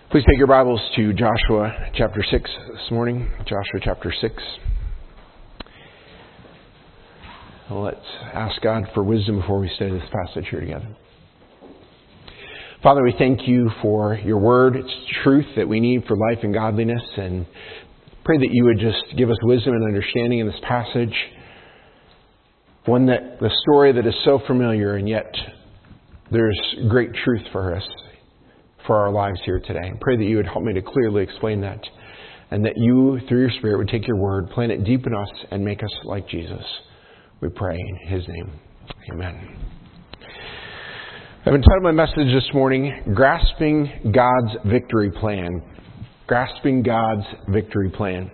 Please take your Bibles to Joshua chapter 6 this morning. Joshua chapter 6. Let's ask God for wisdom before we study this passage here together. Father, we thank you for your word. It's truth that we need for life and godliness. And pray that you would just give us wisdom and understanding in this passage. One that the story that is so familiar, and yet there's great truth for us, for our lives here today. And pray that you would help me to clearly explain that, and that you, through your Spirit, would take your word, plant it deep in us, and make us like Jesus. We pray in His name. Amen. I've entitled my message this morning, Grasping God's Victory Plan. Grasping God's Victory Plan.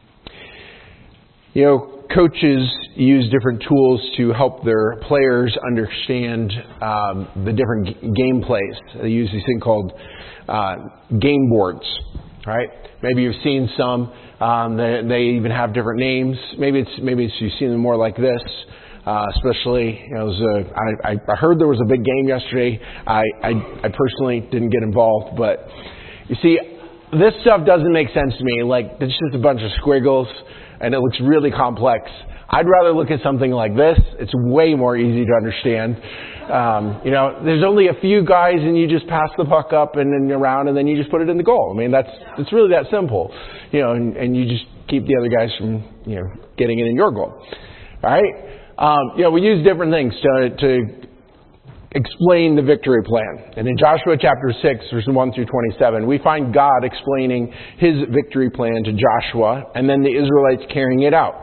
You know, coaches use different tools to help their players understand the different game plays. They use these things called game boards, right? Maybe you've seen some. They even have different names. Maybe you've seen them more like this. Especially, you know, I heard there was a big game yesterday. I personally didn't get involved, but you see, this stuff doesn't make sense to me. Like, it's just a bunch of squiggles, and it looks really complex. I'd rather look at something like this. It's way more easy to understand. You know, there's only a few guys, and you just pass the puck up and then around, and then you just put it in the goal. I mean, it's really that simple. You know, and you just keep the other guys from, you know, getting it in your goal. All right? You know, we use different things to explain the victory plan. And in Joshua chapter 6, verses 1 through 27, we find God explaining His victory plan to Joshua, and then the Israelites carrying it out.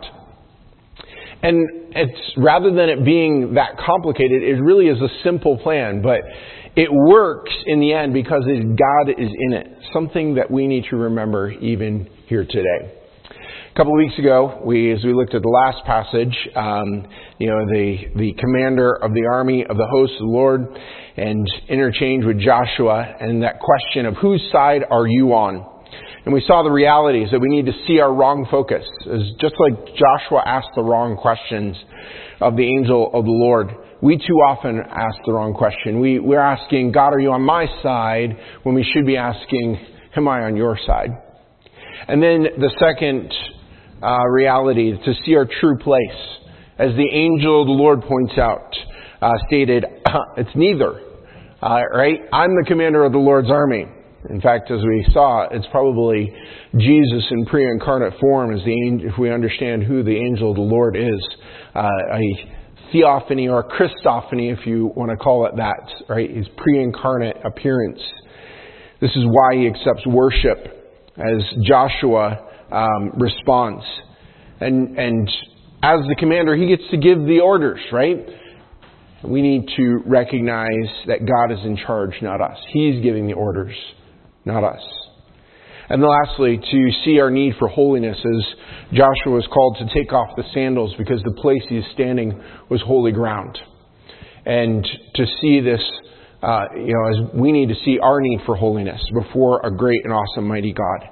And it's, rather than it being that complicated, it really is a simple plan, but it works in the end because God is in it. Something that we need to remember even here today. A couple of weeks ago, as we looked at the last passage, you know, the commander of the army of the host of the Lord, and interchange with Joshua, and that question of whose side are you on? And we saw the realities that we need to see our wrong focus. It's just like Joshua asked the wrong questions of the angel of the Lord. We too often ask the wrong question. We're asking, God, are you on my side? When we should be asking, am I on your side? And then the second reality, to see our true place. As the angel of the Lord points out, stated, it's neither. Right? I'm the commander of the Lord's army. In fact, as we saw, it's probably Jesus in pre-incarnate form, if we understand who the angel of the Lord is. A theophany or a Christophany, if you want to call it that. Right? His pre-incarnate appearance. This is why He accepts worship as Joshua response. And as the commander, he gets to give the orders, right? We need to recognize that God is in charge, not us. He's giving the orders, not us. And then lastly, to see our need for holiness, as Joshua was called to take off the sandals because the place he is standing was holy ground. And to see this, you know, as we need to see our need for holiness before a great and awesome mighty God.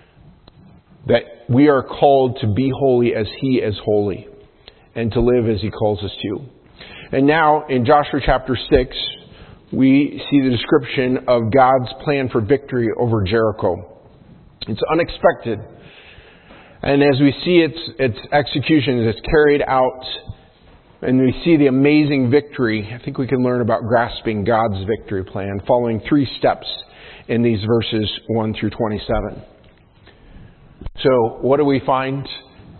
That we are called to be holy as He is holy, and to live as He calls us to. And now, in Joshua chapter 6, we see the description of God's plan for victory over Jericho. It's unexpected. And as we see its execution, as it's carried out, and we see the amazing victory, I think we can learn about grasping God's victory plan, following 3 steps in these verses 1 through 27. So, what do we find?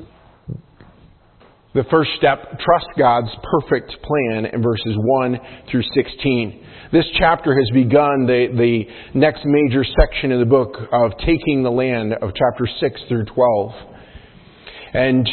The first step, trust God's perfect plan in verses 1 through 16. This chapter has begun the next major section of the book of taking the land of chapter 6 through 12. And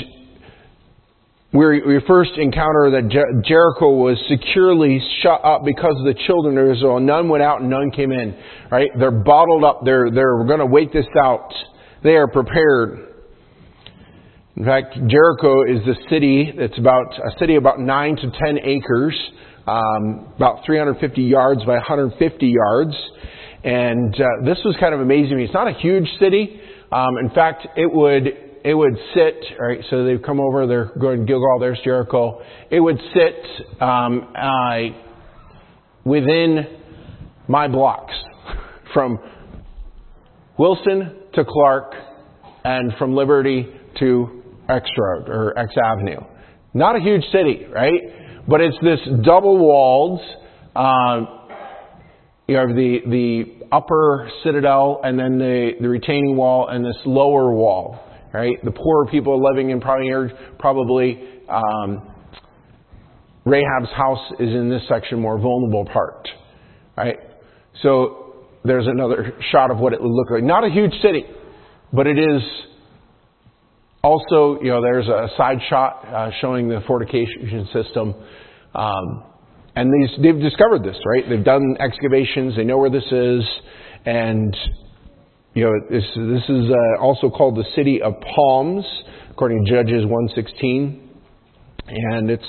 we first encounter that Jericho was securely shut up because of the children of Israel. None went out and none came in. Right? They're bottled up. They're going to wait this out. They are prepared. In fact, Jericho is the city that's a city about 9 to 10 acres, about 350 yards by 150 yards. And this was kind of amazing to me. It's not a huge city. In fact, it would sit, all right, so they've come over, they're going to Gilgal, there's Jericho. It would sit within my blocks from Wilson to Clark, and from Liberty to X Road or X Avenue. Not a huge city, right? But it's this double-walled, you have the upper citadel and then the retaining wall and this lower wall, right? The poorer people living in probably Rahab's house is in this section, more vulnerable part, right? So there's another shot of what it would look like. Not a huge city, but it is also, there's a side shot showing the fortification system. And they've discovered this, right? They've done excavations. They know where this is. And, this is also called the City of Palms, according to Judges 1:16. And it's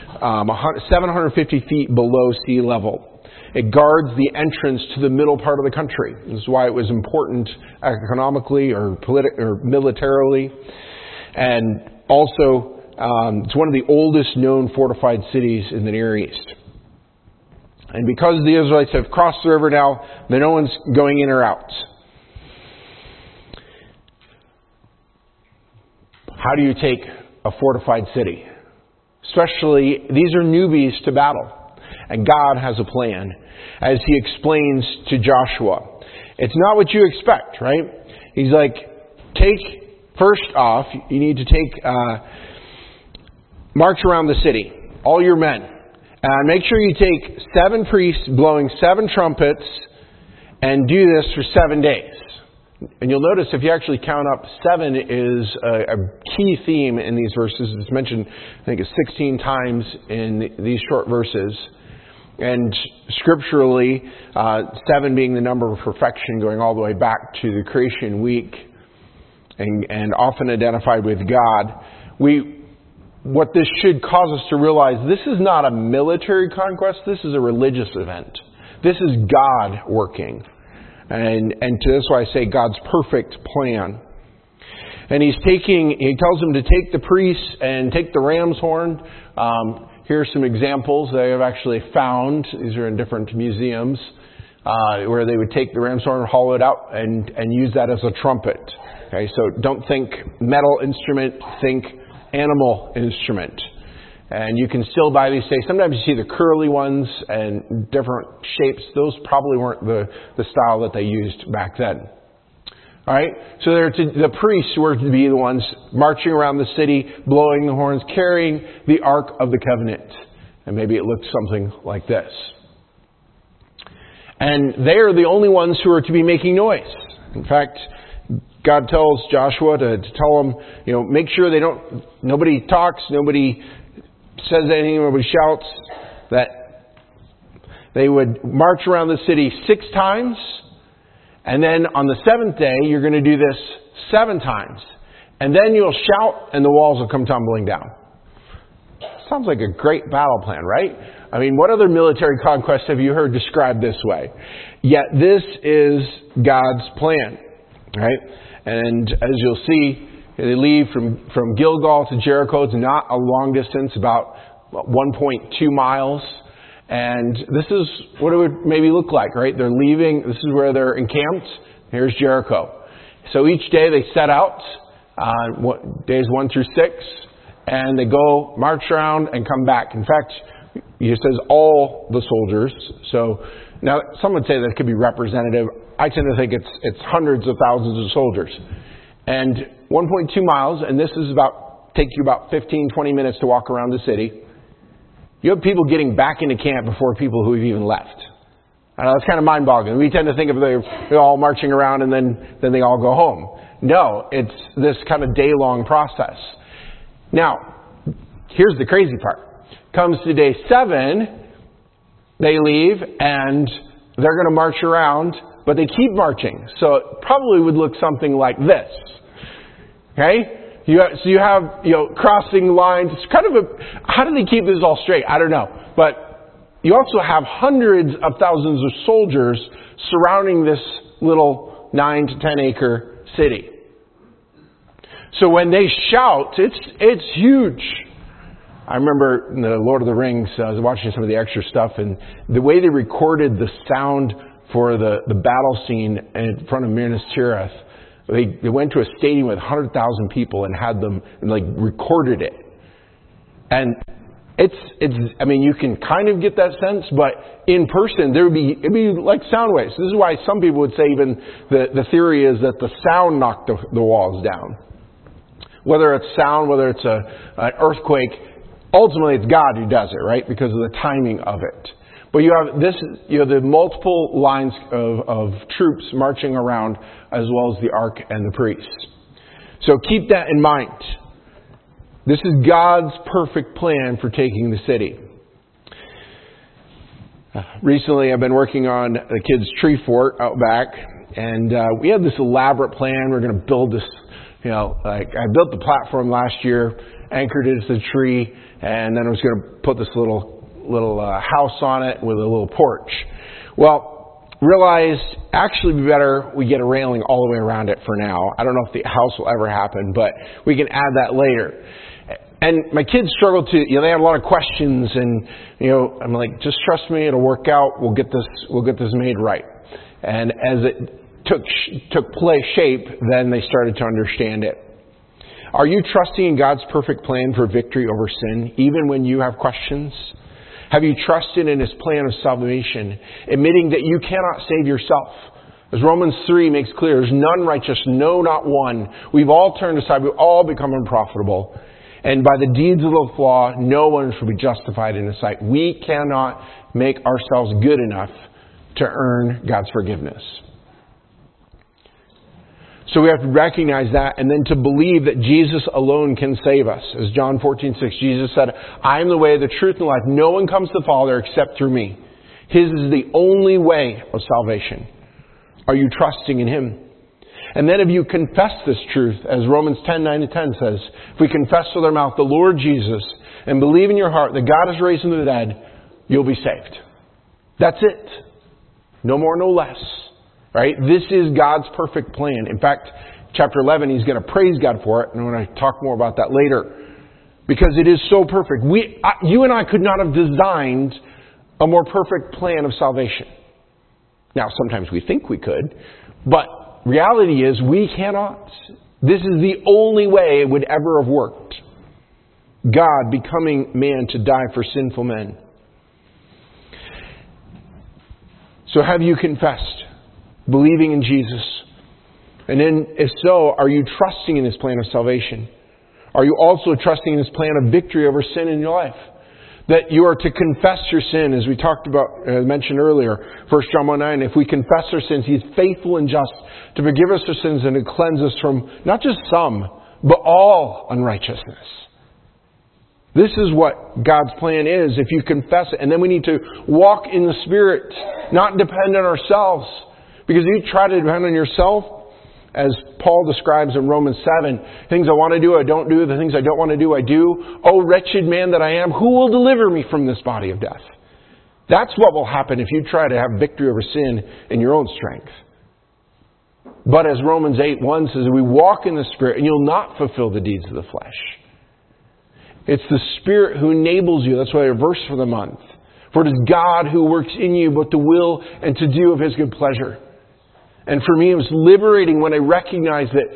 750 feet below sea level. It guards the entrance to the middle part of the country. This is why it was important economically or militarily. And also, it's one of the oldest known fortified cities in the Near East. And because the Israelites have crossed the river now, no one's going in or out. How do you take a fortified city? Especially, these are newbies to battle. And God has a plan, as He explains to Joshua. It's not what you expect, right? He's like, first off, you need to march around the city, all your men. And make sure you take 7 priests blowing 7 trumpets and do this for 7 days. And you'll notice if you actually count up, 7 is a key theme in these verses. It's mentioned, I think it's 16 times in these short verses. And scripturally, 7 being the number of perfection going all the way back to the creation week and often identified with God. What this should cause us to realize, this is not a military conquest, this is a religious event. This is God working. And to this why I say God's perfect plan. And He tells them to take the priests and take the ram's horn. Here are some examples that I have actually found. These are in different museums, where they would take the ram's horn, hollow it out, and use that as a trumpet. Okay, so don't think metal instrument, think animal instrument. And you can still buy these today. Sometimes you see the curly ones and different shapes. Those probably weren't the style that they used back then. All right? So the priests were to be the ones marching around the city, blowing the horns, carrying the Ark of the Covenant. And maybe it looked something like this. And they are the only ones who are to be making noise. In fact, God tells Joshua to tell them, make sure nobody talks, nobody says anything, nobody shouts, that they would march around the city 6 times, and then on the 7th day, you're going to do this 7 times. And then you'll shout, and the walls will come tumbling down. Sounds like a great battle plan, right? I mean, what other military conquest have you heard described this way? Yet this is God's plan, right? And as you'll see, they leave from Gilgal to Jericho. It's not a long distance, about 1.2 miles. And this is what it would maybe look like, right? They're leaving. This is where they're encamped. Here's Jericho. So each day they set out, days 1 through 6, and they go march around and come back. In fact, it says all the soldiers. So now some would say that could be representative. I tend to think it's hundreds of thousands of soldiers. And 1.2 miles, and this is take you about 15, 20 minutes to walk around the city. You have people getting back into camp before people who have even left. I know, that's kind of mind-boggling. We tend to think of they're all marching around and then they all go home. No, it's this kind of day-long process. Now, here's the crazy part. Comes to day 7, they leave and they're going to march around, but they keep marching. So it probably would look something like this. Okay? So you have, crossing lines. It's kind of how do they keep this all straight? I don't know. But you also have hundreds of thousands of soldiers surrounding this little 9 to 10 acre city. So when they shout, it's huge. I remember in the Lord of the Rings, I was watching some of the extra stuff, and the way they recorded the sound for the battle scene in front of Minas Tirith. They went to a stadium with 100,000 people and had them, like, recorded it. And it's, I mean, you can kind of get that sense, but in person, it'd be like sound waves. This is why some people would say even the theory is that the sound knocked the walls down. Whether it's sound, whether it's an earthquake, ultimately it's God who does it, right? Because of the timing of it. But you have the multiple lines of troops marching around, as well as the ark and the priests. So keep that in mind. This is God's perfect plan for taking the city. Recently, I've been working on the kids' tree fort out back, and we had this elaborate plan. We're going to build this, like I built the platform last year, anchored it to the tree, and then I was going to put this little house on it with a little porch. Well, realized actually be better we get a railing all the way around it for now. I don't know if the house will ever happen, but we can add that later. And my kids struggled to, they had a lot of questions, and I'm like, just trust me, it'll work out. We'll get this made right. And as it took shape, then they started to understand it. Are you trusting in God's perfect plan for victory over sin, even when you have questions? Have you trusted in His plan of salvation, admitting that you cannot save yourself? As Romans 3 makes clear, there's none righteous, no, not one. We've all turned aside, we've all become unprofitable. And by the deeds of the law, no one shall be justified in His sight. We cannot make ourselves good enough to earn God's forgiveness. So we have to recognize that, and then to believe that Jesus alone can save us. As John 14:6, Jesus said, I am the way, the truth, and the life. No one comes to the Father except through me. His is the only way of salvation. Are you trusting in Him? And then if you confess this truth, as Romans 10:9-10 says, if we confess with our mouth the Lord Jesus and believe in your heart that God has raised Him from the dead, you'll be saved. That's it. No more, no less. Right? This is God's perfect plan. In fact, chapter 11, He's going to praise God for it. And I'm going to talk more about that later. Because it is so perfect. You and I could not have designed a more perfect plan of salvation. Now, sometimes we think we could. But reality is we cannot. This is the only way it would ever have worked. God becoming man to die for sinful men. So have you confessed? Believing in Jesus? And then, if so, are you trusting in His plan of salvation? Are you also trusting in His plan of victory over sin in your life? That you are to confess your sin, as we talked about, mentioned earlier, 1 John 1:9. If we confess our sins, He is faithful and just to forgive us our sins and to cleanse us from not just some, but all unrighteousness. This is what God's plan is if you confess it. And then we need to walk in the Spirit, not depend on ourselves. Because if you try to depend on yourself, as Paul describes in Romans 7, things I want to do, I don't do. The things I don't want to do, I do. Oh, wretched man that I am, who will deliver me from this body of death? That's what will happen if you try to have victory over sin in your own strength. But as Romans 8:1 says, we walk in the Spirit and you'll not fulfill the deeds of the flesh. It's the Spirit who enables you. That's why our verse for the month. For it is God who works in you both to will and to do of His good pleasure. And for me, it was liberating when I recognized that,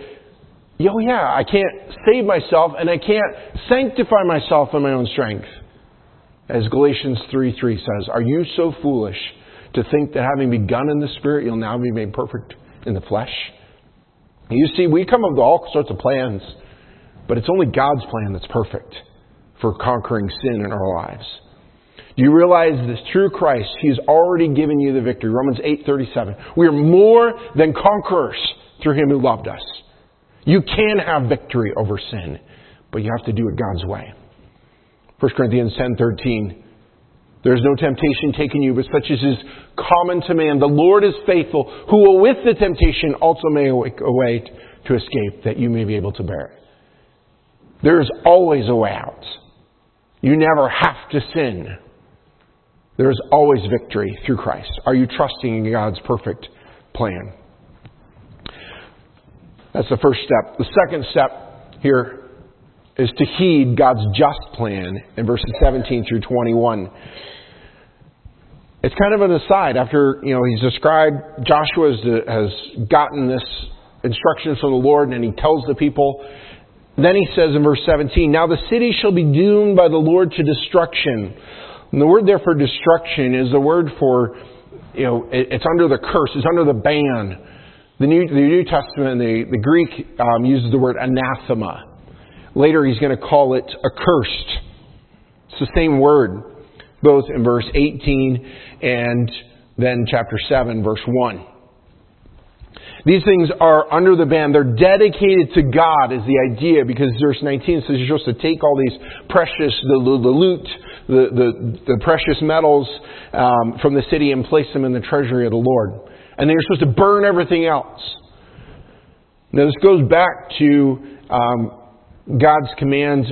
I can't save myself and I can't sanctify myself in my own strength. As Galatians 3:3 says, are you so foolish to think that having begun in the Spirit, you'll now be made perfect in the flesh? You see, we come up with all sorts of plans, but it's only God's plan that's perfect for conquering sin in our lives. Do you realize that through Christ, He has already given you the victory? Romans 8:37. We are more than conquerors through Him who loved us. You can have victory over sin, but you have to do it God's way. 1 Corinthians 10:13. There is no temptation taken you, but such as is common to man. The Lord is faithful, who will with the temptation also make a way to escape, that you may be able to bear it. There is always a way out. You never have to sin. There is always victory through Christ. Are you trusting in God's perfect plan? That's the first step. The second step here is to heed God's just plan in verses 17 through 21. it's kind of an aside. After, he's described, Joshua has gotten this instructions from the Lord, and he tells the people. Then he says in verse 17, "Now the city shall be doomed by the Lord to destruction." And the word there for destruction is the word for, it's under the curse, it's under the ban. The New Testament, the Greek uses the word anathema. Later he's going to call it accursed. It's the same word, both in verse 18 and then chapter 7, verse 1. These things are under the ban. They're dedicated to God is the idea, because verse 19 says you're supposed to take all these precious, the loot, the precious metals from the city and place them in the treasury of the Lord. And then you're supposed to burn everything else. Now this goes back to God's commands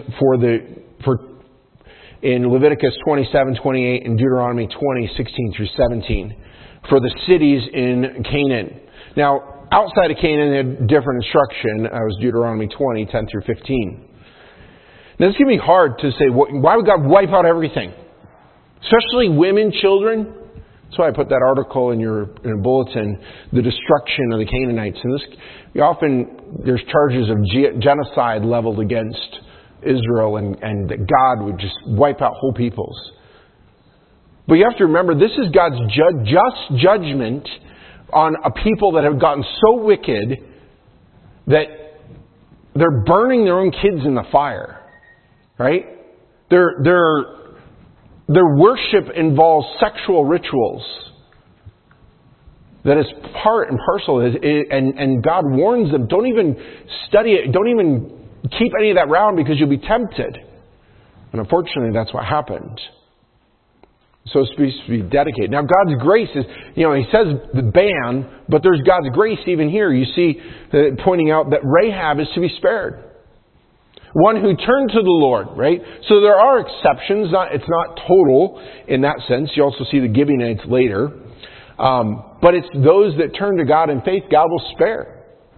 in Leviticus 27:28 and Deuteronomy 20:16-17 for the cities in Canaan. Now, outside of Canaan, they had different instruction. That was Deuteronomy 20:10-15. Now, this can be hard to say, why would God wipe out everything? Especially women, children. That's why I put that article in your bulletin, the destruction of the Canaanites. And there's charges of genocide leveled against Israel, and that God would just wipe out whole peoples. But you have to remember, this is God's just judgment on a people that have gotten so wicked that they're burning their own kids in the fire. Right? Their worship involves sexual rituals. That is part and parcel. And God warns them, don't even study it. Don't even keep any of that around, because you'll be tempted. And unfortunately, that's what happened. So it's supposed to be dedicated. Now, God's grace is, he says the ban, but there's God's grace even here. You see, pointing out that Rahab is to be spared. One who turned to the Lord, right? So there are exceptions. It's not total in that sense. You also see the Gibeonites later. But it's those that turn to God in faith, God will spare.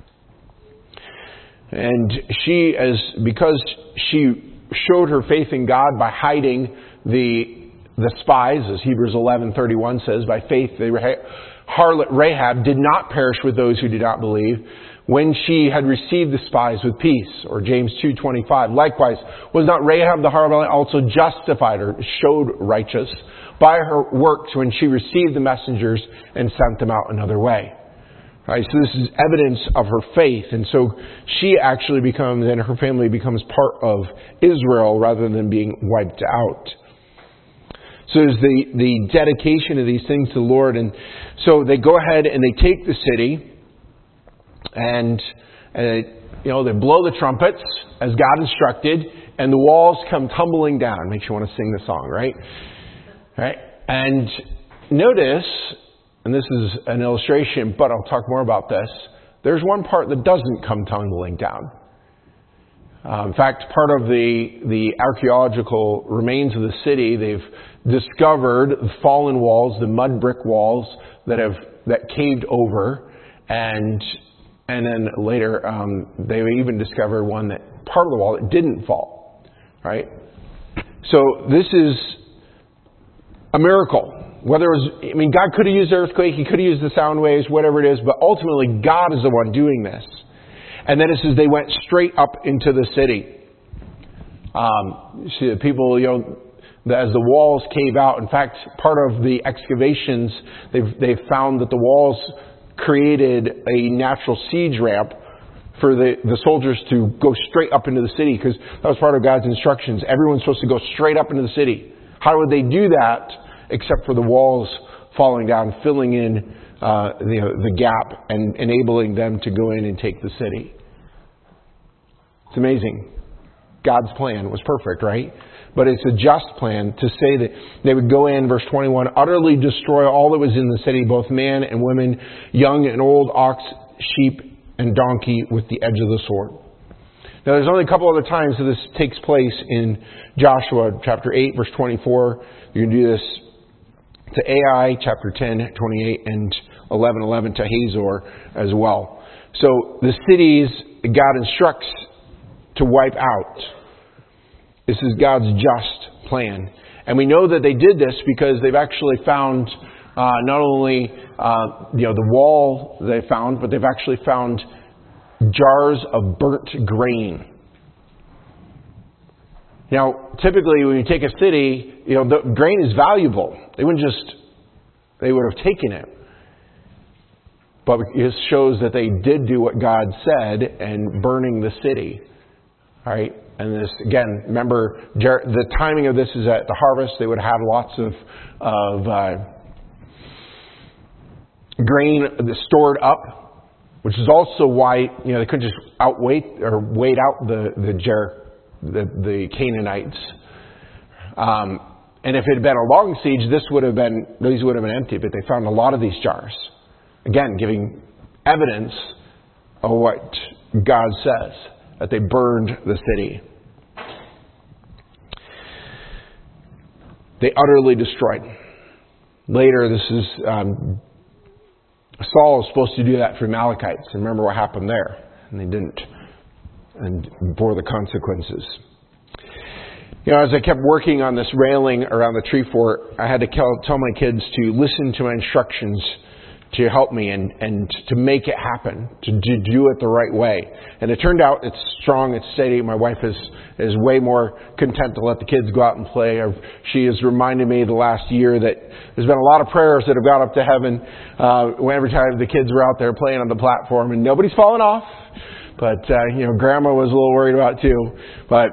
And because she showed her faith in God by hiding the spies, as Hebrews 11:31 says, by faith the harlot Rahab did not perish with those who did not believe, when she had received the spies with peace. Or James 2:25. Likewise, was not Rahab the harlot also justified, or showed righteous, by her works when she received the messengers and sent them out another way? Right, so this is evidence of her faith. And so she actually becomes, and her family becomes part of Israel rather than being wiped out. So there's the dedication of these things to the Lord. And so they go ahead and they take the city, and they blow the trumpets as God instructed, and the walls come tumbling down. Makes you want to sing the song, right? Right? And notice, and this is an illustration, but I'll talk more about this, there's one part that doesn't come tumbling down. In fact, part of the archaeological remains of the city, they've discovered fallen walls, the mud brick walls that caved over, and then later they even discovered one that part of the wall that didn't fall. Right? So this is a miracle. God could have used the earthquake, He could have used the sound waves, whatever it is, but ultimately God is the one doing this. And then it says they went straight up into the city. See, the people, as the walls cave out. In fact, part of the excavations, they've found that the walls created a natural siege ramp for the soldiers to go straight up into the city, because that was part of God's instructions. Everyone's supposed to go straight up into the city. How would they do that except for the walls falling down, filling in the gap, and enabling them to go in and take the city? It's amazing. God's plan was perfect, right? But it's a just plan to say that they would go in, verse 21, utterly destroy all that was in the city, both man and women, young and old, ox, sheep, and donkey, with the edge of the sword. Now, there's only a couple other times that this takes place in Joshua chapter 8, verse 24. You can do this to Ai, chapter 10, 28, and 11:11 to Hazor as well. So the cities God instructs to wipe out. This is God's just plan. And we know that they did this because they've actually found not only the wall they found, but they've actually found jars of burnt grain. Now, typically when you take a city, the grain is valuable. They would have taken it. But it shows that they did do what God said and burning the city. All right? And this, again, remember, the timing of this is at the harvest. They would have lots of grain stored up, which is also why they couldn't just wait out the Canaanites. And if it had been a long siege, these would have been empty. But they found a lot of these jars, again, giving evidence of what God says, that they burned the city. They utterly destroyed. Later, this is Saul was supposed to do that for Amalekites. And remember what happened there. And they didn't. And bore the consequences. As I kept working on this railing around the tree fort, I had to tell my kids to listen to my instructions to help me and to make it happen, to do it the right way. And it turned out it's strong, it's steady. My wife is way more content to let the kids go out and play. She has reminded me the last year that there's been a lot of prayers that have gone up to heaven every time the kids were out there playing on the platform, and nobody's fallen off. But Grandma was a little worried about it too. But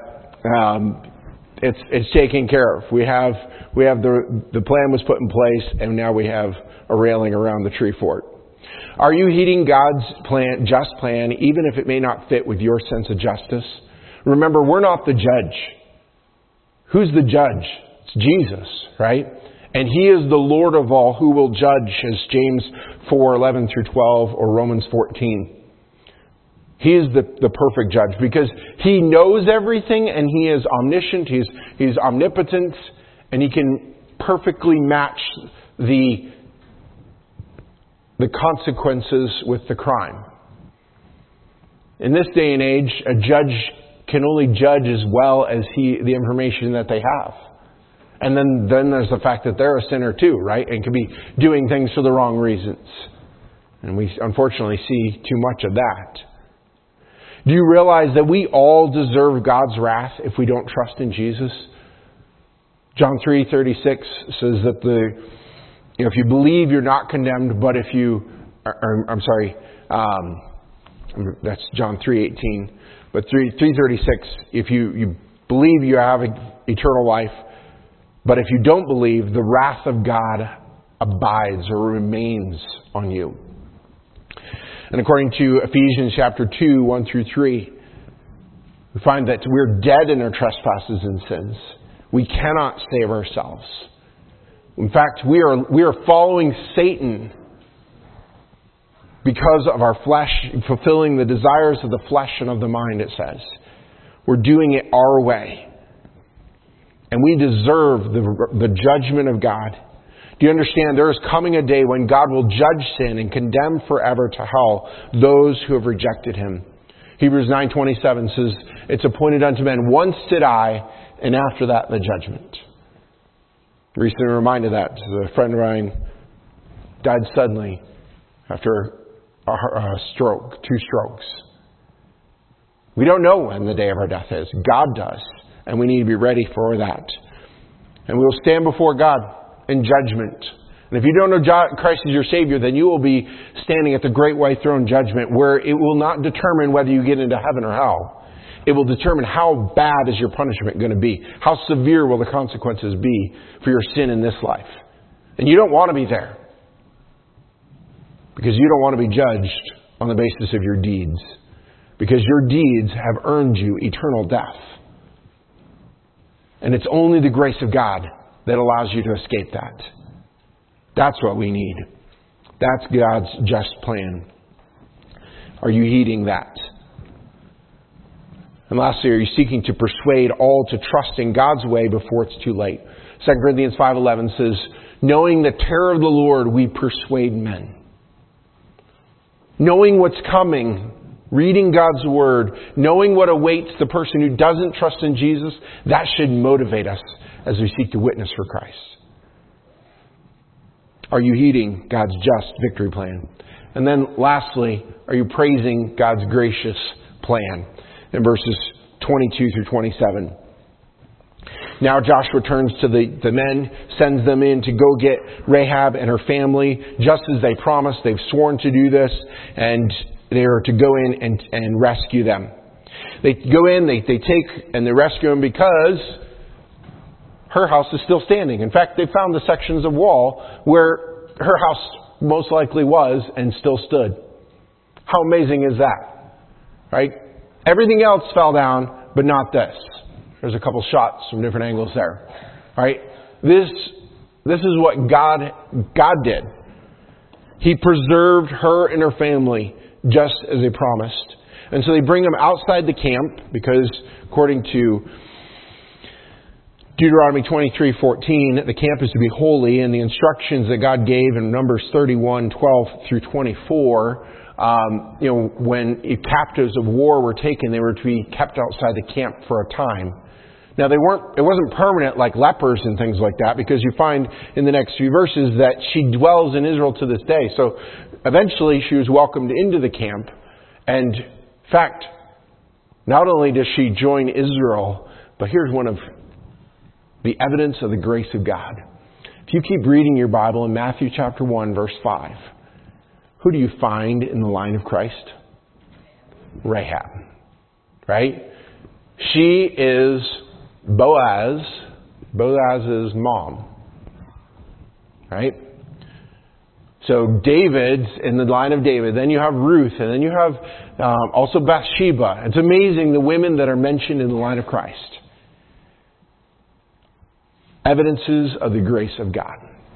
it's taken care of. We have the plan was put in place, and now we have a railing around the tree fort. Are you heeding God's just plan, even if it may not fit with your sense of justice? Remember, we're not the judge. Who's the judge? It's Jesus, right? And He is the Lord of all, who will judge, as James 4:11-12 or Romans 14. He is the perfect judge because He knows everything, and He is omniscient, He's omnipotent, and He can perfectly match the consequences with the crime. In this day and age, a judge can only judge as well as the information that they have. And then there's the fact that they're a sinner too, right? And can be doing things for the wrong reasons. And we unfortunately see too much of that. Do you realize that we all deserve God's wrath if we don't trust in Jesus? John 3:36 says that if you believe, you're not condemned, but if you... that's John 3:18. But 3:36, if you believe, you have eternal life. But if you don't believe, the wrath of God abides or remains on you. And according to Ephesians chapter 2, 1-3, we find that we're dead in our trespasses and sins. We cannot save ourselves. In fact, we are following Satan because of our flesh, fulfilling the desires of the flesh and of the mind, it says. We're doing it our way. And we deserve the judgment of God. Do you understand? There is coming a day when God will judge sin and condemn forever to hell those who have rejected Him. Hebrews 9:27 says, it's appointed unto men once to die, and after that the judgment. Recently reminded that a friend of mine died suddenly after a stroke, 2 strokes. We don't know when the day of our death is. God does. And we need to be ready for that. And we will stand before God in judgment. And if you don't know Christ as your Savior, then you will be standing at the great white throne judgment, where it will not determine whether you get into heaven or hell. It will determine how bad is your punishment going to be. How severe will the consequences be for your sin in this life. And you don't want to be there. Because you don't want to be judged on the basis of your deeds. Because your deeds have earned you eternal death. And it's only the grace of God that allows you to escape that. That's what we need. That's God's just plan. Are you heeding that? And lastly, are you seeking to persuade all to trust in God's way before it's too late? 2 Corinthians 5:11 says, knowing the terror of the Lord, we persuade men. Knowing what's coming, reading God's Word, knowing what awaits the person who doesn't trust in Jesus, that should motivate us. as we seek to witness for Christ? Are you heeding God's just victory plan? And then lastly, are you praising God's gracious plan? In verses 22 through 27. Now Joshua turns to the men, sends them in to go get Rahab and her family, just as they promised. They've sworn to do this, and they are to go in and rescue them. They go in, they take and they rescue them because her house is still standing. In fact, they found the sections of wall where her house most likely was and still stood. How amazing is that? Right? Everything else fell down, but not this. There's a couple shots from different angles there. Right? This is what God did. He preserved her and her family just as He promised. And so they bring them outside the camp because, according to Deuteronomy 23:14, the camp is to be holy, and the instructions that God gave in Numbers 31:12 through 24, when captives of war were taken, they were to be kept outside the camp for a time. Now it wasn't permanent like lepers and things like that, because you find in the next few verses that she dwells in Israel to this day. So eventually she was welcomed into the camp, and in fact, not only does she join Israel, but here's one of the evidence of the grace of God. If you keep reading your Bible in Matthew chapter 1, verse 5, who do you find in the line of Christ? Rahab. Right? She is Boaz's mom. Right? So David's in the line of David. Then you have Ruth. And then you have also Bathsheba. It's amazing the women that are mentioned in the line of Christ. Evidences of the grace of God.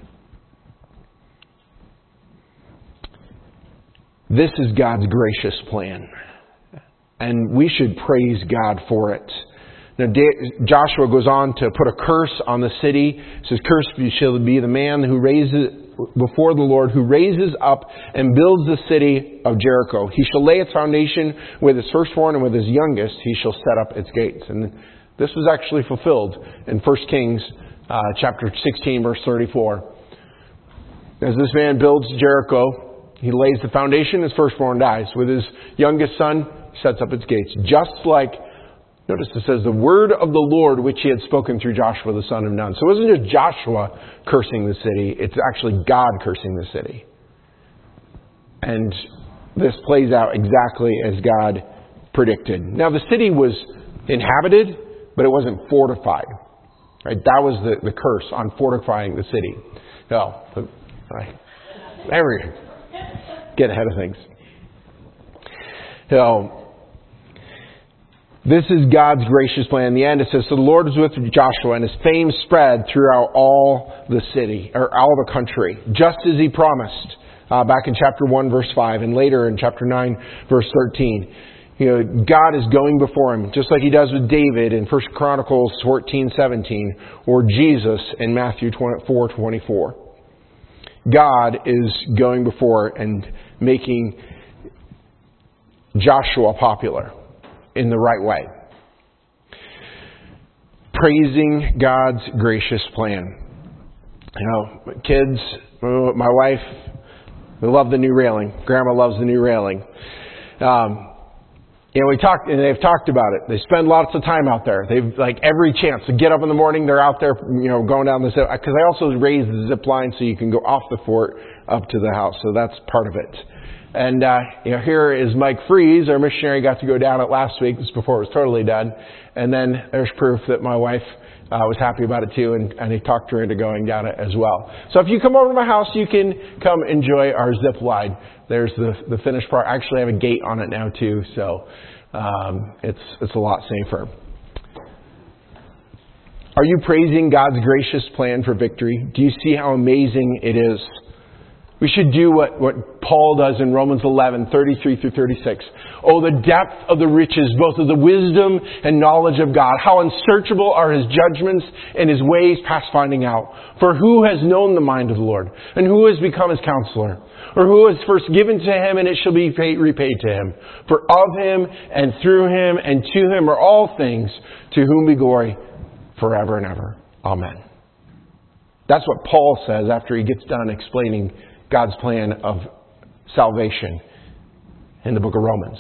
This is God's gracious plan. And we should praise God for it. Now, Joshua goes on to put a curse on the city. It says, "Cursed shall be the man who raises before the Lord, who raises up and builds the city of Jericho. He shall lay its foundation with his firstborn, and with his youngest he shall set up its gates." And this was actually fulfilled in 1 Kings chapter 16, verse 34. As this man builds Jericho, he lays the foundation, his firstborn dies. With his youngest son, he sets up its gates. Just like, notice it says, the word of the Lord which He had spoken through Joshua the son of Nun. So it wasn't just Joshua cursing the city, it's actually God cursing the city. And this plays out exactly as God predicted. Now the city was inhabited, but it wasn't fortified. Right? That was the curse on fortifying the city. No, get ahead of things. This is God's gracious plan. In the end, it says, "So the Lord was with Joshua, and his fame spread throughout all the city, or all the country, just as He promised back in chapter 1, verse 5, and later in chapter 9, verse 13. God is going before him, just like He does with David in 1 Chronicles 14:17, or Jesus in Matthew 4:24. God is going before and making Joshua popular in the right way. Praising God's gracious plan. Kids, my wife, they love the new railing. Grandma loves the new railing. They've talked about it. They spend lots of time out there. They've every chance to get up in the morning. They're out there, going down the zip. Because I also raised the zip line so you can go off the fort up to the house. So that's part of it. And here is Mike Freeze, our missionary, got to go down it last week. This was before it was totally done. And then there's proof that my wife was happy about it too, and he talked her into going down it as well. So if you come over to my house, you can come enjoy our zip line. There's the finished part. I actually have a gate on it now too, so it's a lot safer. Are you praising God's gracious plan for victory? Do you see how amazing it is? We should do what Paul does in Romans 11:33 through 36. Oh, the depth of the riches, both of the wisdom and knowledge of God. How unsearchable are His judgments and His ways past finding out. For who has known the mind of the Lord? And who has become His counselor? Or who has first given to Him, and it shall be repaid to Him? For of Him and through Him and to Him are all things, to whom be glory forever and ever. Amen. That's what Paul says after he gets done explaining God's plan of salvation in the book of Romans.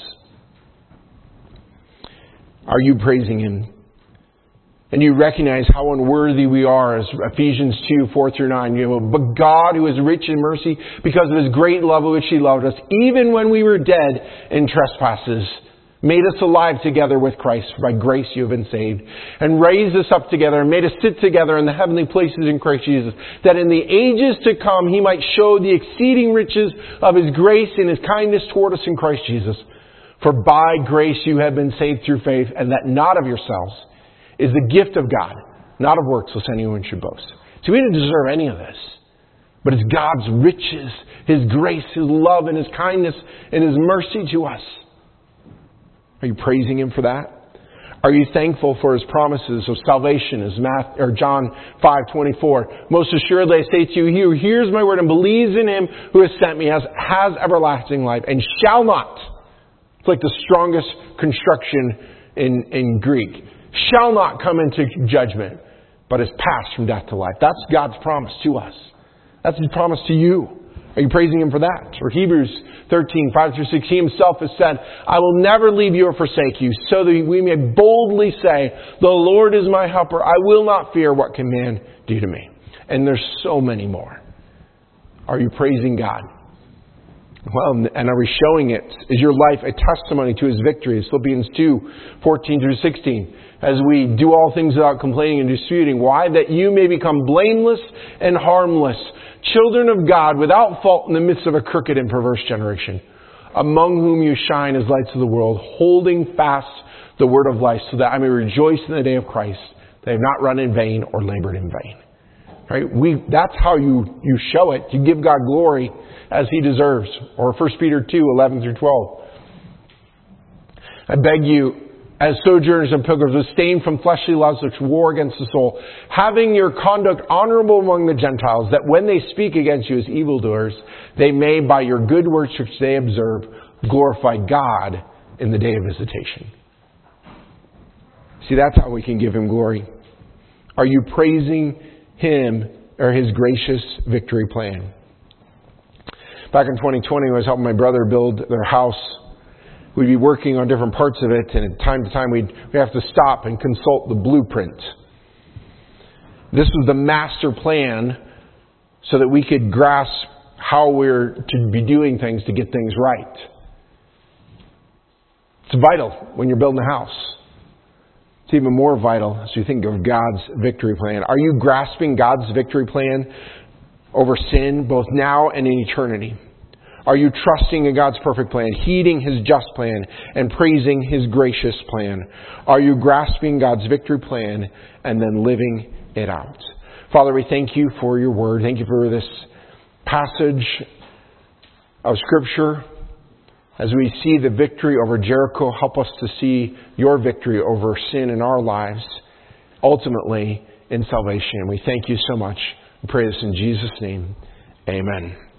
Are you praising Him? And you recognize how unworthy we are, as Ephesians 2:4-9. But God, who is rich in mercy, because of His great love with which He loved us, even when we were dead in trespasses, made us alive together with Christ. By grace you have been saved. And raised us up together and made us sit together in the heavenly places in Christ Jesus, that in the ages to come He might show the exceeding riches of His grace and His kindness toward us in Christ Jesus. For by grace you have been saved through faith, and that not of yourselves, is the gift of God, not of works, lest anyone should boast. So we didn't deserve any of this. But it's God's riches, His grace, His love, and His kindness, and His mercy to us. Are you praising Him for that? Are you thankful for His promises of salvation, as John 5:24? Most assuredly I say to you, he who hears my word and believes in Him who has sent me has everlasting life, and shall not, it's like the strongest construction in Greek, shall not come into judgment, but is passed from death to life. That's God's promise to us. That's His promise to you. Are you praising Him for that? Or Hebrews 13:5-6, He Himself has said, I will never leave you or forsake you, so that we may boldly say, the Lord is my helper. I will not fear what can man do to me. And there's so many more. Are you praising God? Well, and are we showing it? Is your life a testimony to His victories? Philippians 2:14-16. As we do all things without complaining and disputing. Why? That you may become blameless and harmless, children of God, without fault in the midst of a crooked and perverse generation, among whom you shine as lights of the world, holding fast the word of life, so that I may rejoice in the day of Christ, that I have not run in vain or labored in vain. Right? That's how you show it. You give God glory as He deserves. Or 1 Peter 2:11-12. I beg you, as sojourners and pilgrims, abstain from fleshly lusts which war against the soul, having your conduct honorable among the Gentiles, that when they speak against you as evildoers, they may, by your good works which they observe, glorify God in the day of visitation. See, that's how we can give Him glory. Are you praising Him or His gracious victory plan? Back in 2020, when I was helping my brother build their house, we'd be working on different parts of it, and time to time we'd have to stop and consult the blueprint. This was the master plan so that we could grasp how we're to be doing things to get things right. It's vital when you're building a house. It's even more vital as you think of God's victory plan. Are you grasping God's victory plan over sin, both now and in eternity? Are you trusting in God's perfect plan, heeding His just plan, and praising His gracious plan? Are you grasping God's victory plan and then living it out? Father, we thank You for Your word. Thank You for this passage of Scripture. As we see the victory over Jericho, help us to see Your victory over sin in our lives, ultimately in salvation. We thank You so much. We pray this in Jesus' name. Amen.